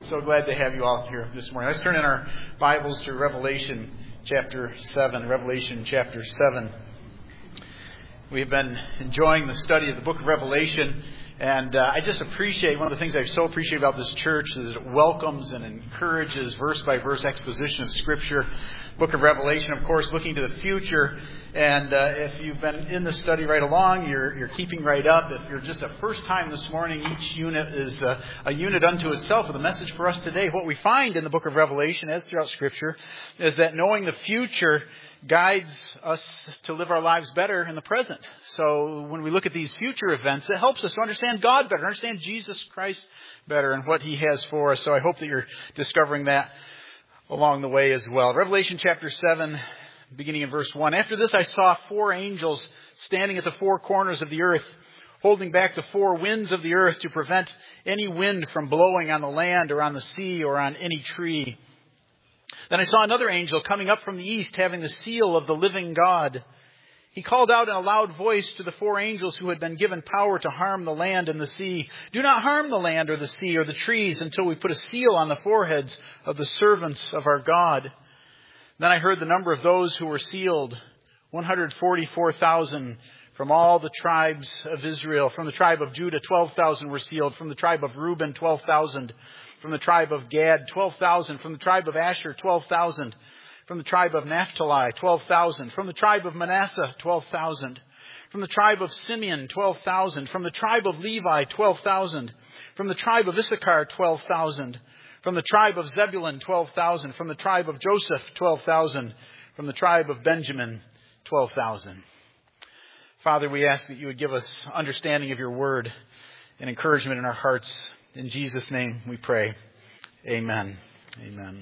So glad to have you all here this morning. Let's turn in our Bibles to Revelation chapter 7. Revelation chapter 7. We've been enjoying the study of the book of Revelation, and I just appreciate, one of the things I so appreciate about this church is it welcomes and encourages verse-by-verse exposition of Scripture. Book of Revelation, of course, looking to the future. And if you've been in the study right along, you're keeping right up. If you're just a first time this morning, each unit is a unit unto itself with a message for us today. What we find in the book of Revelation, as throughout Scripture, is that knowing the future guides us to live our lives better in the present. So when we look at these future events, it helps us to understand God better, understand Jesus Christ better and what He has for us. So I hope that you're discovering that along the way as well. Revelation chapter 7, beginning in verse 1. After this I saw 4 angels standing at the 4 corners of the earth, holding back the 4 winds of the earth to prevent any wind from blowing on the land or on the sea or on any tree. Then I saw another angel coming up from the east, having the seal of the living God. He called out in a loud voice to the 4 angels who had been given power to harm the land and the sea, "Do not harm the land or the sea or the trees until we put a seal on the foreheads of the servants of our God." Then I heard the number of those who were sealed, 144,000 from all the tribes of Israel. From the tribe of Judah, 12,000 were sealed. From the tribe of Reuben, 12,000. From the tribe of Gad, 12,000. From the tribe of Asher, 12,000. From the tribe of Naphtali, 12,000. From the tribe of Manasseh, 12,000. From the tribe of Simeon, 12,000. From the tribe of Levi, 12,000. From the tribe of Issachar, 12,000. From the tribe of Zebulun, 12,000. From the tribe of Joseph, 12,000. From the tribe of Benjamin, 12,000. Father, we ask that you would give us understanding of your word and encouragement in our hearts. In Jesus' name we pray. Amen. Amen.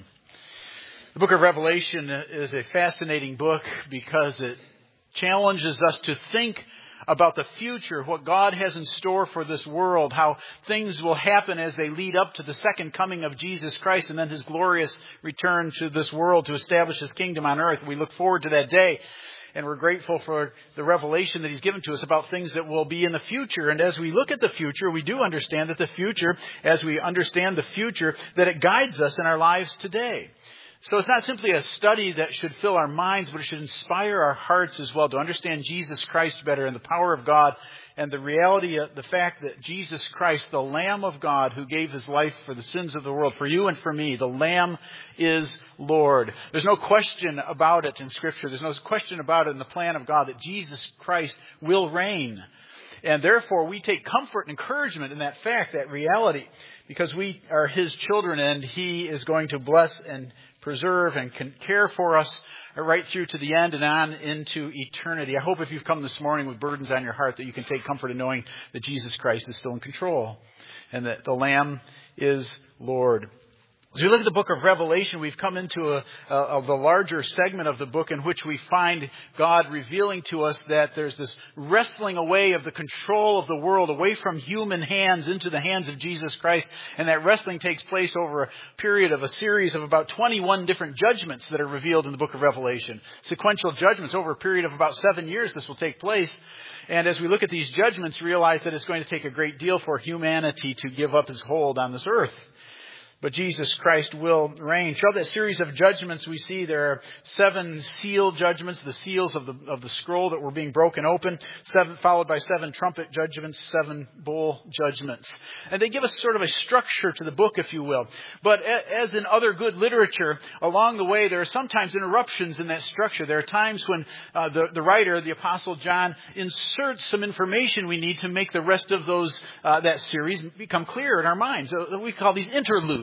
The book of Revelation is a fascinating book because it challenges us to think about the future, what God has in store for this world, how things will happen as they lead up to the second coming of Jesus Christ and then His glorious return to this world to establish His kingdom on earth. We look forward to that day. And we're grateful for the revelation that He's given to us about things that will be in the future. And as we look at the future, we do understand that the future, as we understand the future, that it guides us in our lives today. So it's not simply a study that should fill our minds, but it should inspire our hearts as well to understand Jesus Christ better and the power of God and the reality of the fact that Jesus Christ, the Lamb of God who gave His life for the sins of the world, for you and for me, the Lamb is Lord. There's no question about it in Scripture. There's no question about it in the plan of God that Jesus Christ will reign. And therefore, we take comfort and encouragement in that fact, that reality, because we are His children and He is going to bless and preserve and care for us right through to the end and on into eternity. I hope if you've come this morning with burdens on your heart that you can take comfort in knowing that Jesus Christ is still in control and that the Lamb is Lord. As we look at the book of Revelation, we've come into the larger segment of the book in which we find God revealing to us that there's this wrestling away of the control of the world away from human hands into the hands of Jesus Christ. And that wrestling takes place over a period of a series of about 21 different judgments that are revealed in the book of Revelation. Sequential judgments over a period of about 7 years this will take place. And as we look at these judgments, realize that it's going to take a great deal for humanity to give up his hold on this earth. But Jesus Christ will reign. Throughout that series of judgments, we see there are 7 seal judgments, the seals of the scroll that were being broken open, 7 followed by 7 trumpet judgments, 7 bowl judgments. And they give us sort of a structure to the book, if you will. But as in other good literature, along the way, there are sometimes interruptions in that structure. There are times when the writer, the Apostle John, inserts some information we need to make the rest of that series become clear in our minds. We call these interludes.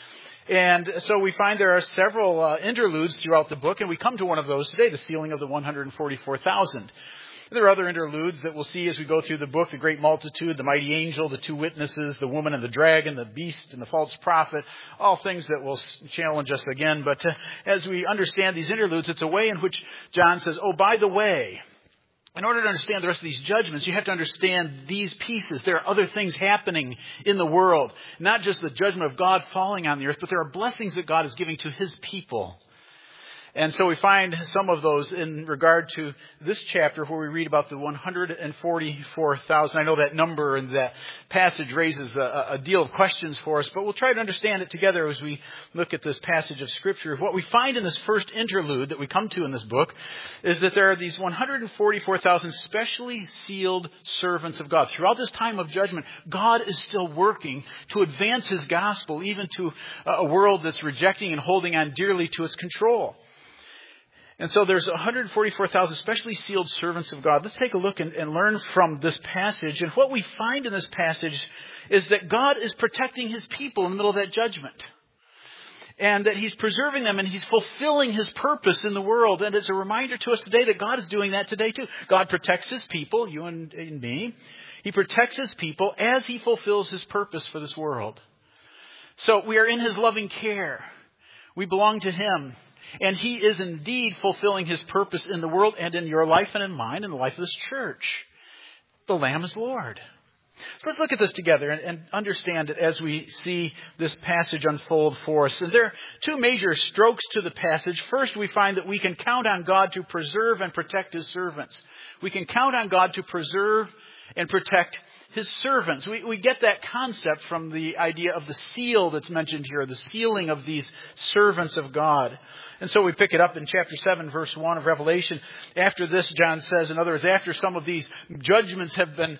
And so we find there are several interludes throughout the book, and we come to one of those today, the sealing of the 144,000. There are other interludes that we'll see as we go through the book, the great multitude, the mighty angel, the 2 witnesses, the woman and the dragon, the beast and the false prophet, all things that will challenge us again. But as we understand these interludes, it's a way in which John says, oh, by the way, in order to understand the rest of these judgments, you have to understand these pieces. There are other things happening in the world. Not just the judgment of God falling on the earth, but there are blessings that God is giving to His people. And so we find some of those in regard to this chapter where we read about the 144,000. I know that number and that passage raises a deal of questions for us, but we'll try to understand it together as we look at this passage of Scripture. What we find in this first interlude that we come to in this book is that there are these 144,000 specially sealed servants of God. Throughout this time of judgment, God is still working to advance His gospel even to a world that's rejecting and holding on dearly to its control. And so there's 144,000 specially sealed servants of God. Let's take a look and learn from this passage. And what we find in this passage is that God is protecting His people in the middle of that judgment. And that He's preserving them and He's fulfilling His purpose in the world. And it's a reminder to us today that God is doing that today too. God protects His people, you and me. He protects His people as He fulfills His purpose for this world. So we are in His loving care. We belong to Him. And He is indeed fulfilling His purpose in the world and in your life and in mine, in the life of this church. The Lamb is Lord. So let's look at this together and understand it as we see this passage unfold for us. And there are two major strokes to the passage. First, we find that we can count on God to preserve and protect His servants. We can count on God to preserve and protect His servants. We get that concept from the idea of the seal that's mentioned here, the sealing of these servants of God. And so we pick it up in chapter 7, verse 1 of Revelation. After this, John says, in other words, after some of these judgments have been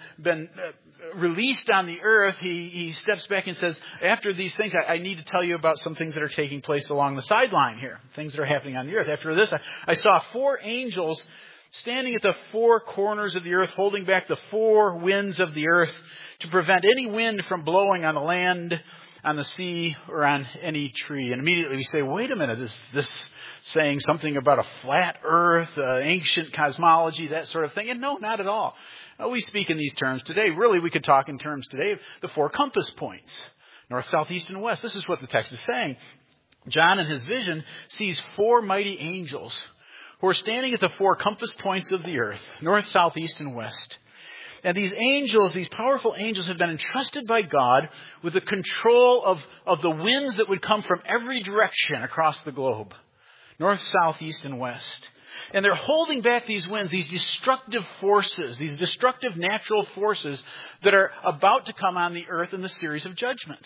released on the earth, he steps back and says, after these things, I need to tell you about some things that are taking place along the sideline here, things that are happening on the earth. After this, I saw 4 angels standing at the 4 corners of the earth, holding back the 4 winds of the earth to prevent any wind from blowing on the land, on the sea, or on any tree. And immediately we say, wait a minute, is this saying something about a flat earth, ancient cosmology, that sort of thing? And no, not at all. We speak in these terms today. Really, we could talk in terms today of the 4 compass points, north, south, east, and west. This is what the text is saying. John in his vision sees 4 mighty angels who are standing at the 4 compass points of the earth, north, south, east, and west. And these angels, these powerful angels, have been entrusted by God with the control of the winds that would come from every direction across the globe, north, south, east, and west. And they're holding back these winds, these destructive forces, these destructive natural forces that are about to come on the earth in the series of judgments.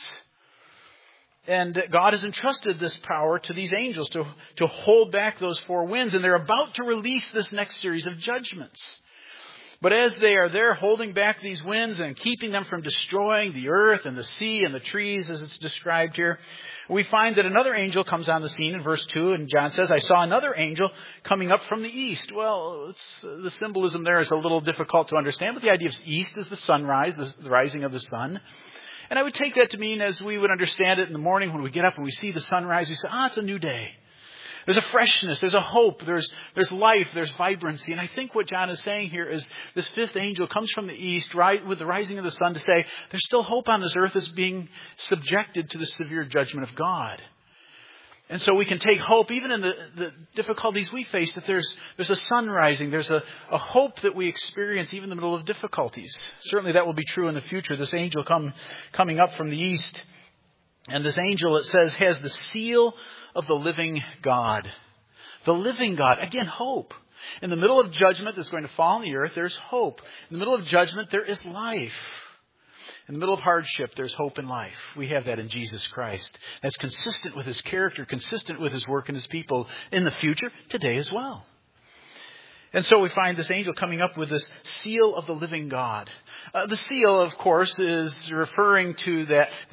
And God has entrusted this power to these angels to hold back those 4 winds. And they're about to release this next series of judgments. But as they are there holding back these winds and keeping them from destroying the earth and the sea and the trees as it's described here, we find that another angel comes on the scene in verse 2. And John says, I saw another angel coming up from the east. Well, the symbolism there is a little difficult to understand. But the idea of east is the sunrise, the rising of the sun. And I would take that to mean, as we would understand it in the morning when we get up and we see the sunrise, we say, it's a new day. There's a freshness, there's a hope, there's life, there's vibrancy. And I think what John is saying here is this 5th angel comes from the east, right, with the rising of the sun, to say there's still hope on this earth that's being subjected to the severe judgment of God. And so we can take hope, even in the difficulties we face, that there's a sun rising. There's a hope that we experience even in the middle of difficulties. Certainly that will be true in the future. This angel coming up from the east. And this angel, it says, has the seal of the living God. The living God. Again, hope. In the middle of judgment that's going to fall on the earth, there's hope. In the middle of judgment, there is life. In the middle of hardship, there's hope and life. We have that in Jesus Christ. That's consistent with His character, consistent with His work and His people in the future, today as well. And so we find this angel coming up with this seal of the living God. The seal, of course, is referring to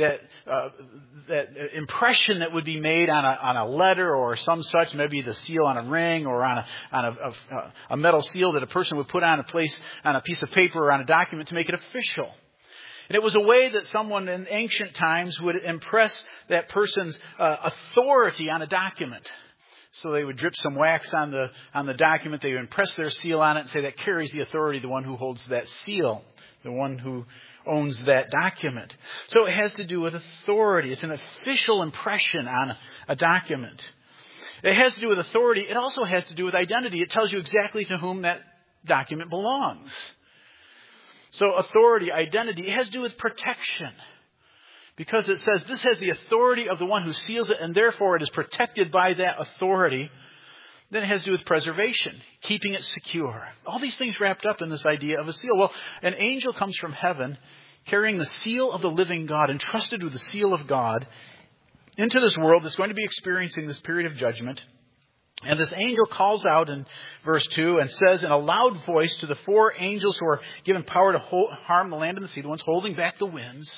that impression that would be made on a letter or some such, maybe the seal on a ring or on a metal seal that a person would put on a piece of paper or on a document to make it official. And it was a way that someone in ancient times would impress that person's authority on a document. So they would drip some wax on the document. They would impress their seal on it and say that carries the authority, the one who holds that seal, the one who owns that document. So it has to do with authority. It's an official impression on a document. It has to do with authority. It also has to do with identity. It tells you exactly to whom that document belongs. So authority, identity, it has to do with protection. Because it says this has the authority of the one who seals it, and therefore it is protected by that authority. Then it has to do with preservation, keeping it secure. All these things wrapped up in this idea of a seal. Well, an angel comes from heaven carrying the seal of the living God, entrusted with the seal of God, into this world that's going to be experiencing this period of judgment. And this angel calls out in verse 2 and says in a loud voice to the 4 angels who are given power to harm the land and the sea, the ones holding back the winds.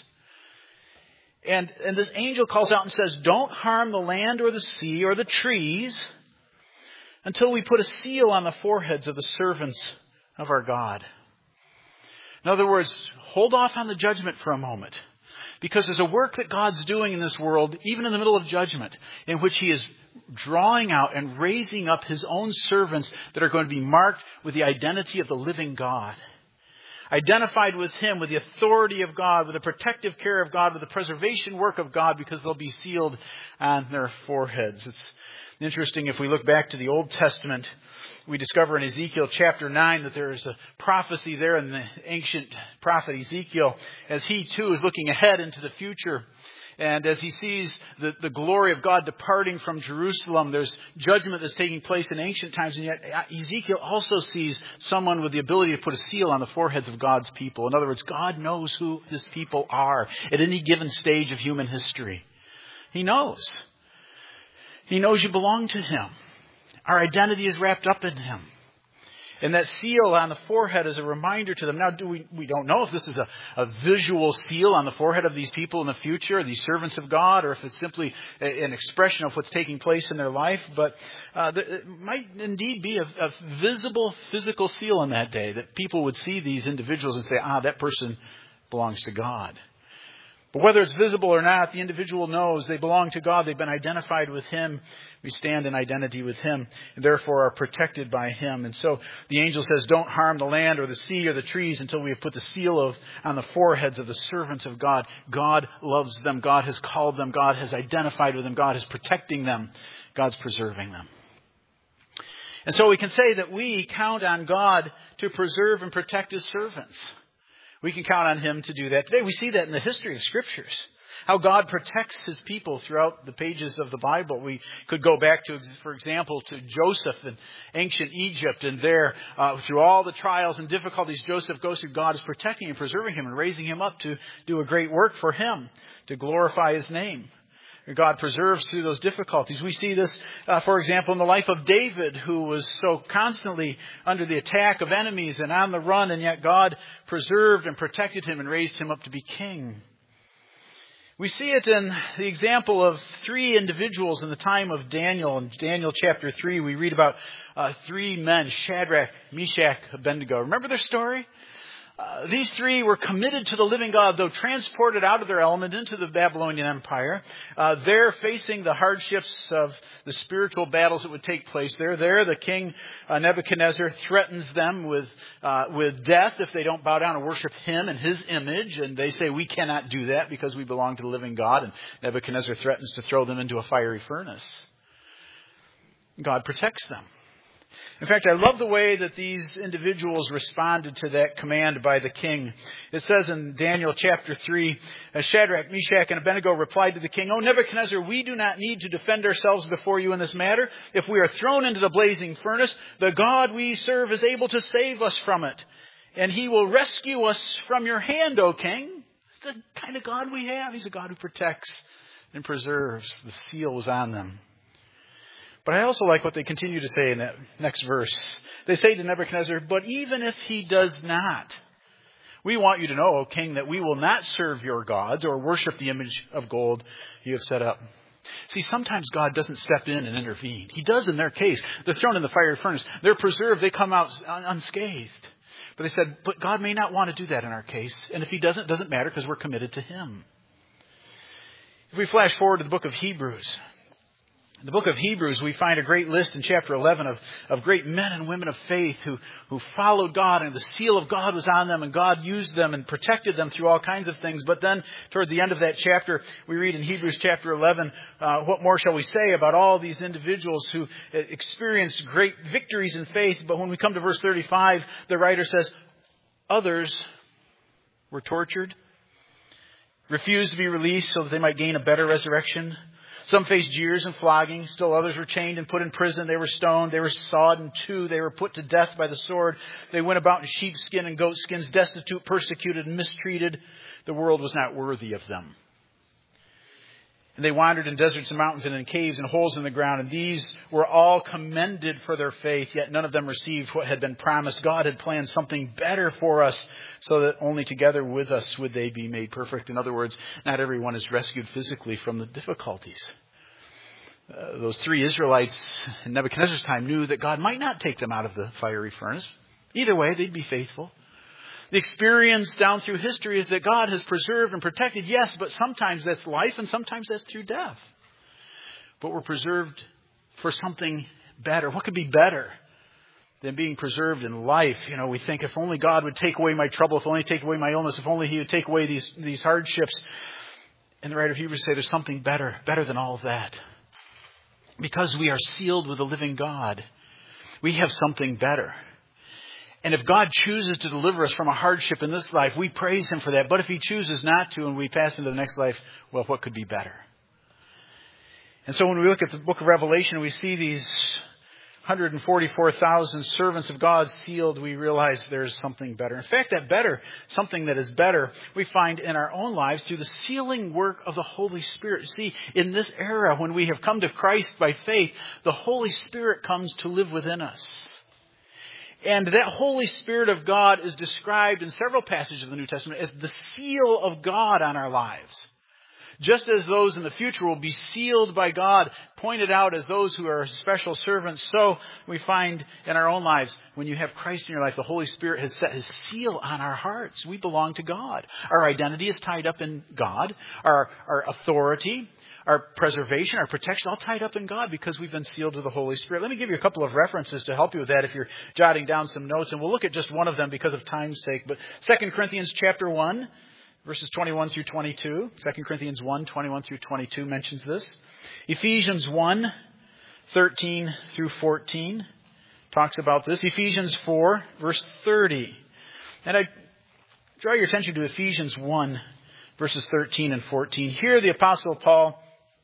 And this angel calls out and says, don't harm the land or the sea or the trees until we put a seal on the foreheads of the servants of our God. In other words, hold off on the judgment for a moment. Because there's a work that God's doing in this world, even in the middle of judgment, in which He is drawing out and raising up His own servants that are going to be marked with the identity of the living God. Identified with Him, with the authority of God, with the protective care of God, with the preservation work of God, because they'll be sealed on their foreheads. It's interesting, if we look back to the Old Testament, we discover in Ezekiel chapter 9 that there is a prophecy there in the ancient prophet Ezekiel, as he too is looking ahead into the future. And as he sees the glory of God departing from Jerusalem, there's judgment that's taking place in ancient times. And yet Ezekiel also sees someone with the ability to put a seal on the foreheads of God's people. In other words, God knows who His people are at any given stage of human history. He knows. He knows you belong to Him. Our identity is wrapped up in Him. And that seal on the forehead is a reminder to them. Now, we don't know if this is a visual seal on the forehead of these people in the future, these servants of God, or if it's simply an expression of what's taking place in their life. But it might indeed be a visible physical seal on that day, that people would see these individuals and say, that person belongs to God. But whether it's visible or not, the individual knows they belong to God. They've been identified with Him. We stand in identity with Him and therefore are protected by Him. And so the angel says, don't harm the land or the sea or the trees until we have put the seal on the foreheads of the servants of God. God loves them. God has called them. God has identified with them. God is protecting them. God's preserving them. And so we can say that we count on God to preserve and protect His servants. We can count on Him to do that today. We see that in the history of Scriptures. How God protects His people throughout the pages of the Bible. We could go back to, for example, to Joseph in ancient Egypt. And there, through all the trials and difficulties Joseph goes through, God is protecting and preserving him and raising him up to do a great work for Him, to glorify His name. God preserves through those difficulties. We see this, for example, in the life of David, who was so constantly under the attack of enemies and on the run, and yet God preserved and protected him and raised him up to be king. We see it in the example of 3 individuals in the time of Daniel. In Daniel chapter 3, we read about 3 men, Shadrach, Meshach, Abednego. Remember their story? These 3 were committed to the living God, though transported out of their element into the Babylonian Empire. They're facing the hardships of the spiritual battles that would take place there. There, the king Nebuchadnezzar threatens them with death if they don't bow down and worship him and his image. And they say, we cannot do that because we belong to the living God. And Nebuchadnezzar threatens to throw them into a fiery furnace. God protects them. In fact, I love the way that these individuals responded to that command by the king. It says in Daniel chapter 3, Shadrach, Meshach, and Abednego replied to the king, "O Nebuchadnezzar, we do not need to defend ourselves before you in this matter. If we are thrown into the blazing furnace, the God we serve is able to save us from it. And He will rescue us from your hand, O king." It's the kind of God we have. He's a God who protects and preserves. The seal was on them. But I also like what they continue to say in that next verse. They say to Nebuchadnezzar, "But even if he does not, we want you to know, O king, that we will not serve your gods or worship the image of gold you have set up." See, sometimes God doesn't step in and intervene. He does in their case. They're thrown in the fiery furnace. They're preserved. They come out unscathed. But they said, but God may not want to do that in our case. And if He doesn't, it doesn't matter because we're committed to Him. If we flash forward to the book of Hebrews. In the book of Hebrews, we find a great list in chapter 11 of great men and women of faith who followed God, and the seal of God was on them, and God used them and protected them through all kinds of things. But then toward the end of that chapter, we read in Hebrews chapter 11, what more shall we say about all these individuals who experienced great victories in faith? But when we come to verse 35, the writer says, others were tortured, refused to be released so that they might gain a better resurrection. Some faced jeers and flogging. Still others were chained and put in prison. They were stoned. They were sawed in two. They were put to death by the sword. They went about in sheepskin and goatskins, destitute, persecuted, and mistreated. The world was not worthy of them. And they wandered in deserts and mountains and in caves and holes in the ground. And these were all commended for their faith, yet none of them received what had been promised. God had planned something better for us, so that only together with us would they be made perfect. In other words, not everyone is rescued physically from the difficulties. Those three Israelites in Nebuchadnezzar's time knew that God might not take them out of the fiery furnace. Either way, they'd be faithful. The experience down through history is that God has preserved and protected, yes, but sometimes that's life and sometimes that's through death. But we're preserved for something better. What could be better than being preserved in life? You know, we think if only God would take away my trouble, if only He'd take away my illness, if only He would take away these hardships. And the writer of Hebrews say there's something better than all of that. Because we are sealed with the living God, we have something better. And if God chooses to deliver us from a hardship in this life, we praise Him for that. But if He chooses not to and we pass into the next life, well, what could be better? And so when we look at the book of Revelation, we see these 144,000 servants of God sealed, we realize there's something better. In fact, that better, something that is better, we find in our own lives through the sealing work of the Holy Spirit. See, in this era, when we have come to Christ by faith, the Holy Spirit comes to live within us. And that Holy Spirit of God is described in several passages of the New Testament as the seal of God on our lives. Just as those in the future will be sealed by God, pointed out as those who are special servants, so we find in our own lives, when you have Christ in your life, the Holy Spirit has set His seal on our hearts. We belong to God. Our identity is tied up in God. Our authority, our preservation, our protection, all tied up in God because we've been sealed with the Holy Spirit. Let me give you a couple of references to help you with that if you're jotting down some notes. And we'll look at just one of them because of time's sake. But 2 Corinthians chapter 1, verses 21 through 22. 2 Corinthians 1, 21 through 22 mentions this. Ephesians 1, 13 through 14 talks about this. Ephesians 4, verse 30. And I draw your attention to Ephesians 1, verses 13 and 14. Here the Apostle Paul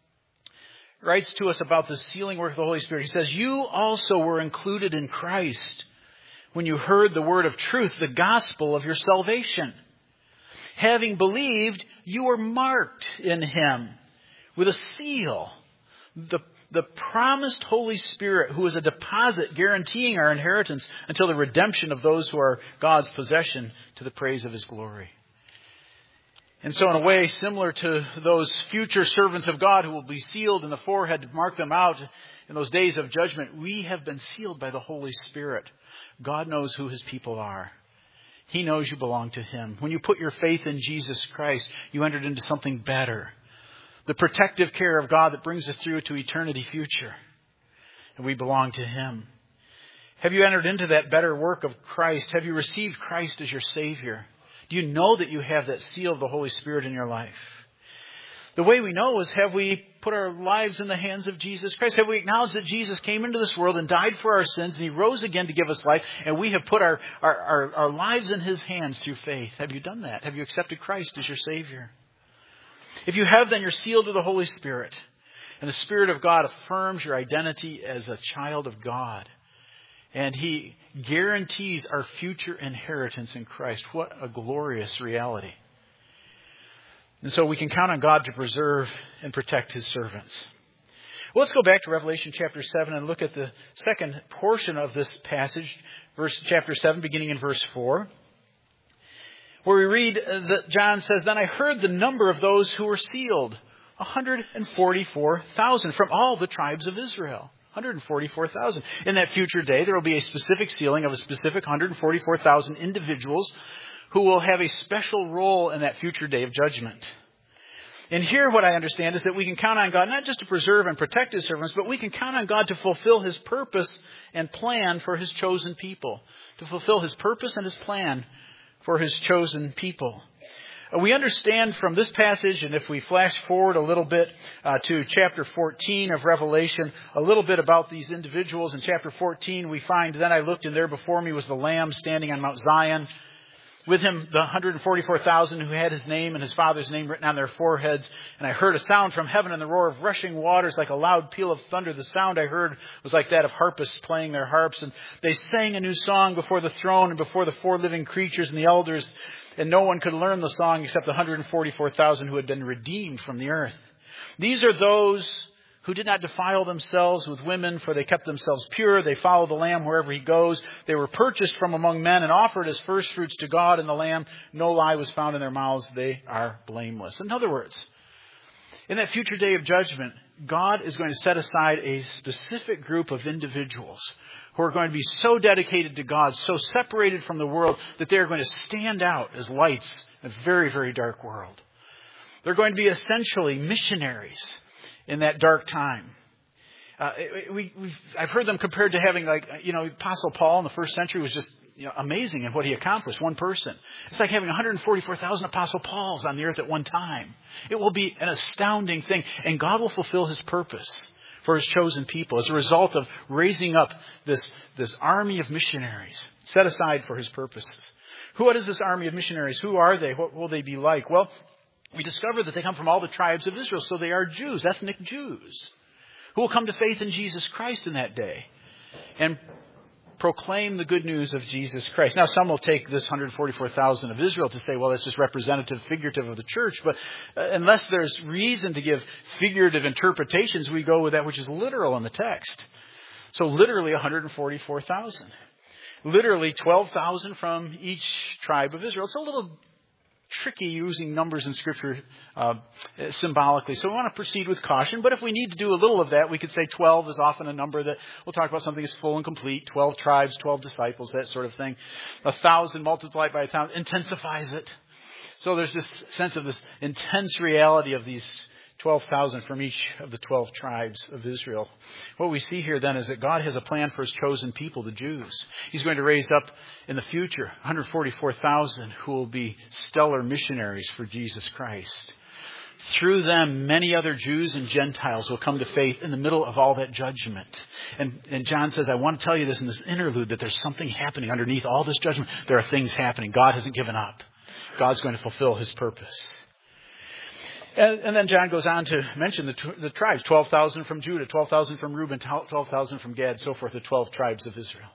writes to us about the sealing work of the Holy Spirit. He says, "You also were included in Christ when you heard the word of truth, the gospel of your salvation. Having believed, you were marked in Him with a seal, the promised Holy Spirit, who is a deposit guaranteeing our inheritance until the redemption of those who are God's possession to the praise of His glory." And so in a way similar to those future servants of God who will be sealed in the forehead to mark them out in those days of judgment, we have been sealed by the Holy Spirit. God knows who His people are. He knows you belong to Him. When you put your faith in Jesus Christ, you entered into something better. The protective care of God that brings us through to eternity future. And we belong to Him. Have you entered into that better work of Christ? Have you received Christ as your Savior? Do you know that you have that seal of the Holy Spirit in your life? The way we know is, have we put our lives in the hands of Jesus Christ? Have we acknowledged that Jesus came into this world and died for our sins and He rose again to give us life, and we have put our lives in His hands through faith? Have you done that? Have you accepted Christ as your Savior? If you have, then you're sealed with the Holy Spirit. And the Spirit of God affirms your identity as a child of God. And He guarantees our future inheritance in Christ. What a glorious reality. And so we can count on God to preserve and protect His servants. Well, let's go back to Revelation chapter 7 and look at the second portion of this passage, chapter 7, beginning in verse 4. Where we read that John says, "Then I heard the number of those who were sealed, 144,000 from all the tribes of Israel." 144,000. In that future day, there will be a specific sealing of a specific 144,000 individuals who will have a special role in that future day of judgment. And here what I understand is that we can count on God not just to preserve and protect His servants, but we can count on God to fulfill His purpose and plan for His chosen people. To fulfill His purpose and His plan for His chosen people. We understand from this passage, and if we flash forward a little bit to chapter 14 of Revelation, a little bit about these individuals. In chapter 14, we find, "Then I looked, and there before me was the Lamb standing on Mount Zion, With him, the 144,000 who had his name and his father's name written on their foreheads. And I heard a sound from heaven and the roar of rushing waters like a loud peal of thunder. The sound I heard was like that of harpists playing their harps. And they sang a new song before the throne and before the four living creatures and the elders. And no one could learn the song except the 144,000 who had been redeemed from the earth. These are those who did not defile themselves with women, for they kept themselves pure. They follow the Lamb wherever he goes. They were purchased from among men and offered as firstfruits to God and the Lamb. No lie was found in their mouths. They are blameless. In other words, in that future day of judgment, God is going to set aside a specific group of individuals who are going to be so dedicated to God, so separated from the world, that they are going to stand out as lights in a very, very dark world. They're going to be essentially missionaries in that dark time. I've heard them compared to having Apostle Paul in the first century was just amazing in what he accomplished, one person. It's like having 144,000 Apostle Pauls on the earth at one time. It will be an astounding thing, and God will fulfill his purpose for his chosen people as a result of raising up this army of missionaries set aside for his purposes. What is this army of missionaries? Who are they? What will they be like? Well, we discover that they come from all the tribes of Israel, so they are Jews, ethnic Jews, who will come to faith in Jesus Christ in that day and proclaim the good news of Jesus Christ. Now, some will take this 144,000 of Israel to say, well, that's just representative, figurative of the church. But unless there's reason to give figurative interpretations, we go with that which is literal in the text. So literally 144,000. Literally 12,000 from each tribe of Israel. It's a little tricky using numbers in Scripture symbolically. So we want to proceed with caution. But if we need to do a little of that, we could say 12 is often a number that we'll talk about something as full and complete. 12 tribes, 12 disciples, that sort of thing. 1,000 multiplied by 1,000 intensifies it. So there's this sense of this intense reality of these 12,000 from each of the 12 tribes of Israel. What we see here then is that God has a plan for his chosen people, the Jews. He's going to raise up in the future 144,000 who will be stellar missionaries for Jesus Christ. Through them, many other Jews and Gentiles will come to faith in the middle of all that judgment. And John says, I want to tell you this in this interlude, that there's something happening underneath all this judgment. There are things happening. God hasn't given up. God's going to fulfill his purpose. And then John goes on to mention the tribes, 12,000 from Judah, 12,000 from Reuben, 12,000 from Gad, so forth, the 12 tribes of Israel.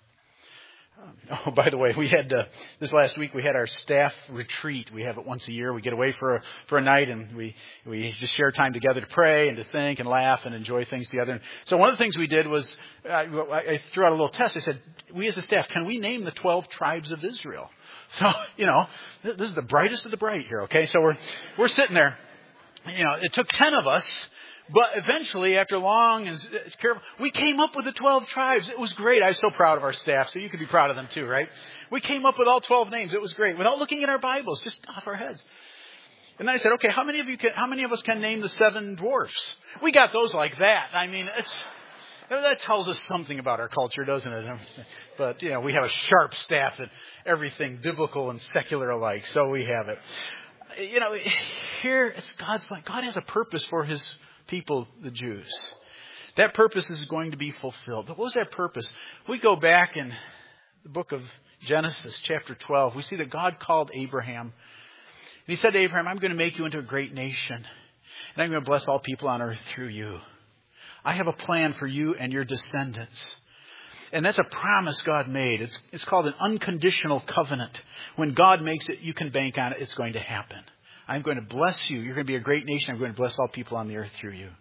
By the way, we had this last week we had our staff retreat. We have it once a year. We get away for a night, and we just share time together to pray and to think and laugh and enjoy things together. And so one of the things we did was I threw out a little test. I said, we as a staff, can we name the 12 tribes of Israel? So this is the brightest of the bright here. Okay, so we're sitting there. It took 10 of us, but eventually, after long and careful, we came up with the 12 tribes. It was great. I was so proud of our staff, so you could be proud of them too, right? We came up with all 12 names. It was great, without looking at our Bibles, just off our heads. And then I said, okay, how many of us can name the 7 dwarfs? We got those like that. I mean, that tells us something about our culture, doesn't it? But, we have a sharp staff and everything biblical and secular alike, so we have it. Here it's God's plan. God has a purpose for his people, the Jews. That purpose is going to be fulfilled. What was that purpose? We go back in the book of Genesis, chapter 12. We see that God called Abraham. And he said to Abraham, I'm going to make you into a great nation. And I'm going to bless all people on earth through you. I have a plan for you and your descendants. And that's a promise God made. It's called an unconditional covenant. When God makes it, you can bank on it. It's going to happen. I'm going to bless you. You're going to be a great nation. I'm going to bless all people on the earth through you.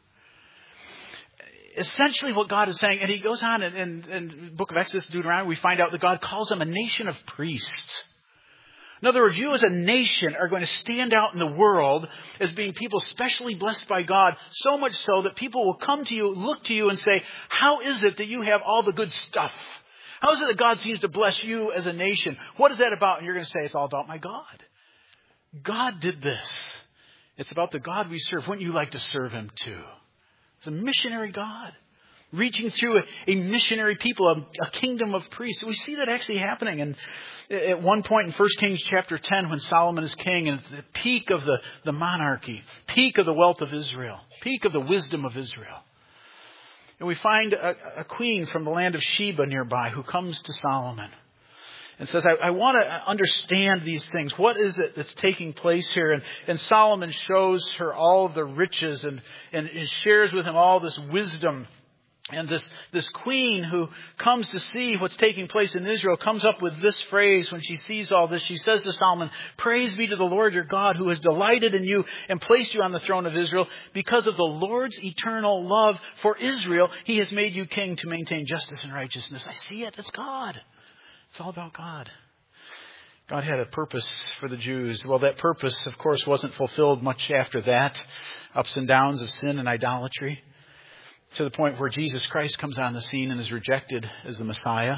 Essentially what God is saying, and he goes on in the book of Exodus, Deuteronomy, we find out that God calls them a nation of priests. In other words, you as a nation are going to stand out in the world as being people specially blessed by God, so much so that people will come to you, look to you and say, how is it that you have all the good stuff? How is it that God seems to bless you as a nation? What is that about? And you're going to say, it's all about my God. God did this. It's about the God we serve. Wouldn't you like to serve him too? It's a missionary God. Reaching through a missionary people, a kingdom of priests. We see that actually happening. And at one point in 1 Kings chapter 10, when Solomon is king, and at the peak of the monarchy, peak of the wealth of Israel, peak of the wisdom of Israel. And we find a queen from the land of Sheba nearby who comes to Solomon. and says, I want to understand these things. What is it that's taking place here? And Solomon shows her all of the riches and shares with him all this wisdom. And this queen who comes to see what's taking place in Israel comes up with this phrase when she sees all this. She says to Solomon, "Praise be to the Lord your God who has delighted in you and placed you on the throne of Israel. Because of the Lord's eternal love for Israel, he has made you king to maintain justice and righteousness." I see it. It's God. It's all about God. God had a purpose for the Jews. Well, that purpose, of course, wasn't fulfilled much after that. Ups and downs of sin and idolatry, to the point where Jesus Christ comes on the scene and is rejected as the Messiah.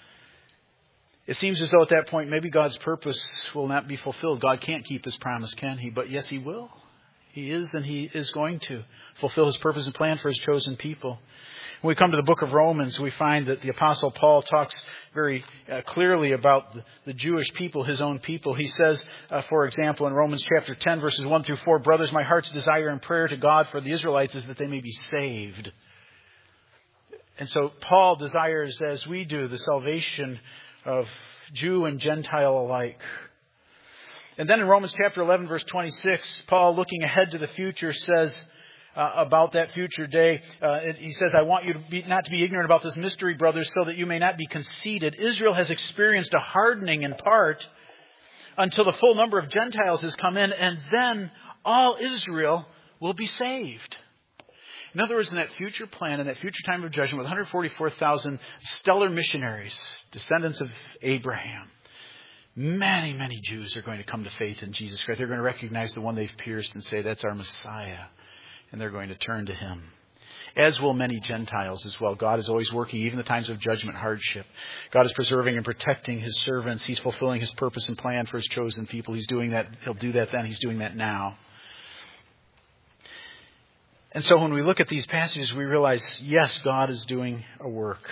It seems as though at that point maybe God's purpose will not be fulfilled. God can't keep his promise, can he? But yes, he will. He is, and he is going to fulfill his purpose and plan for his chosen people. When we come to the book of Romans, we find that the Apostle Paul talks very clearly about the Jewish people, his own people. He says, for example, in Romans chapter 10, verses 1 through 4, "Brothers, my heart's desire and prayer to God for the Israelites is that they may be saved." And so Paul desires, as we do, the salvation of Jew and Gentile alike. And then in Romans chapter 11, verse 26, Paul, looking ahead to the future, says about that future day, he says, "I want you to not to be ignorant about this mystery, brothers, so that you may not be conceited. Israel has experienced a hardening in part until the full number of Gentiles has come in, and then all Israel will be saved." In other words, in that future plan, in that future time of judgment, with 144,000 stellar missionaries, descendants of Abraham, many, many Jews are going to come to faith in Jesus Christ. They're going to recognize the one they've pierced and say, "That's our Messiah." And they're going to turn to him. As will many Gentiles as well. God is always working, even in the times of judgment, hardship. God is preserving and protecting his servants. He's fulfilling his purpose and plan for his chosen people. He's doing that. He'll do that then. He's doing that now. And so when we look at these passages, we realize, yes, God is doing a work.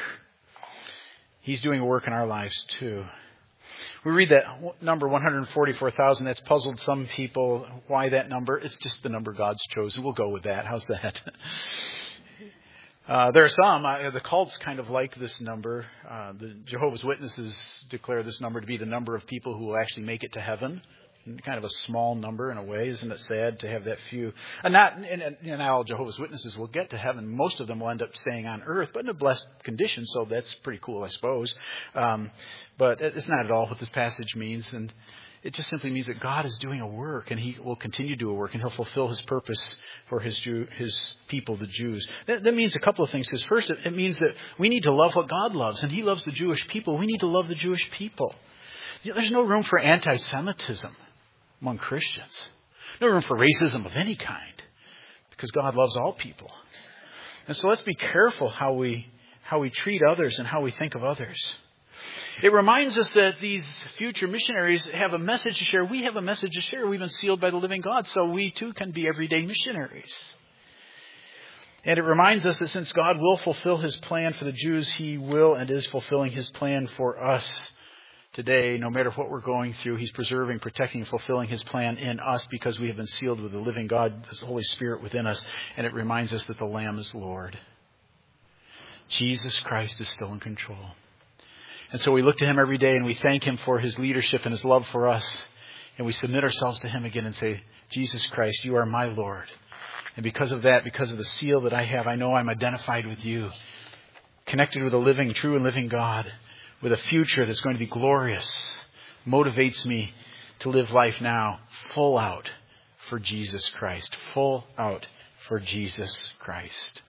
He's doing a work in our lives too. We read that number 144,000. That's puzzled some people. Why that number? It's just the number God's chosen. We'll go with that. How's that? There are some. The cults kind of like this number. The Jehovah's Witnesses declare this number to be the number of people who will actually make it to heaven. Kind of a small number in a way. Isn't it sad to have that few? And not all Jehovah's Witnesses will get to heaven. Most of them will end up staying on earth, but in a blessed condition. So that's pretty cool, I suppose. But it's not at all what this passage means. And it just simply means that God is doing a work, and he will continue to do a work, and he'll fulfill his purpose for his people, the Jews. That means a couple of things. Because first, it means that we need to love what God loves, and he loves the Jewish people. We need to love the Jewish people. There's no room for anti-Semitism among Christians. No room for racism of any kind, because God loves all people. And so let's be careful how we treat others and how we think of others. It reminds us that these future missionaries have a message to share. We have a message to share. We've been sealed by the living God, so we too can be everyday missionaries. And it reminds us that since God will fulfill his plan for the Jews, he will and is fulfilling his plan for us today. No matter what we're going through, he's preserving, protecting, and fulfilling his plan in us because we have been sealed with the living God, the Holy Spirit within us. And it reminds us that the Lamb is Lord. Jesus Christ is still in control. And so we look to him every day and we thank him for his leadership and his love for us. And we submit ourselves to him again and say, "Jesus Christ, you are my Lord. And because of that, because of the seal that I have, I know I'm identified with you, connected with a living, true and living God, with a future that's going to be glorious, motivates me to live life now full out for Jesus Christ. Full out for Jesus Christ."